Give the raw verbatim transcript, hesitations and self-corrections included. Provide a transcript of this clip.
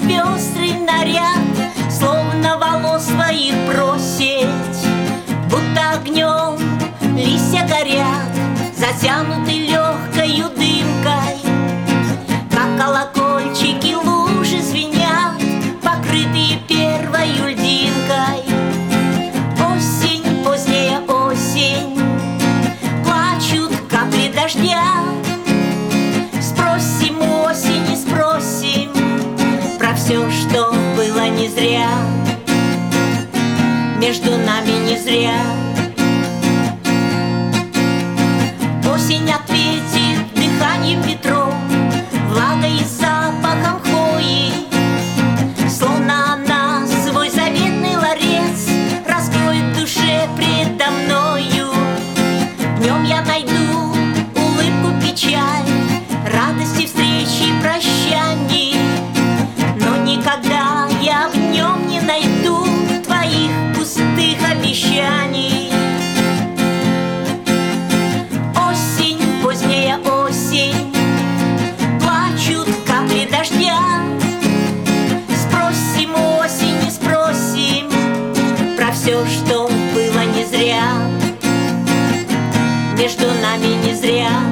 пестрый наряд, словно волос своих просить, будто огнем листья горят, затянуты легкою дымкой, как колокольчики лужи звенят, покрытые первою льдинкой. Осень, поздняя осень, плачут капли дождя. Спросим у осени, спросим про все, что было не зря, между нами не зря. Осень ответит дыханием ветров, влагой и запахом хвои, словно она свой заветный ларец раскроет в душе предо мною. В нем я найду улыбку, печаль, радости встречи и прощаний, но никогда я в нем не найду твоих пустых обещаний. Осень, поздняя осень, плачут капли дождя. Спросим у осени, спросим про все, что было не зря, между нами не зря.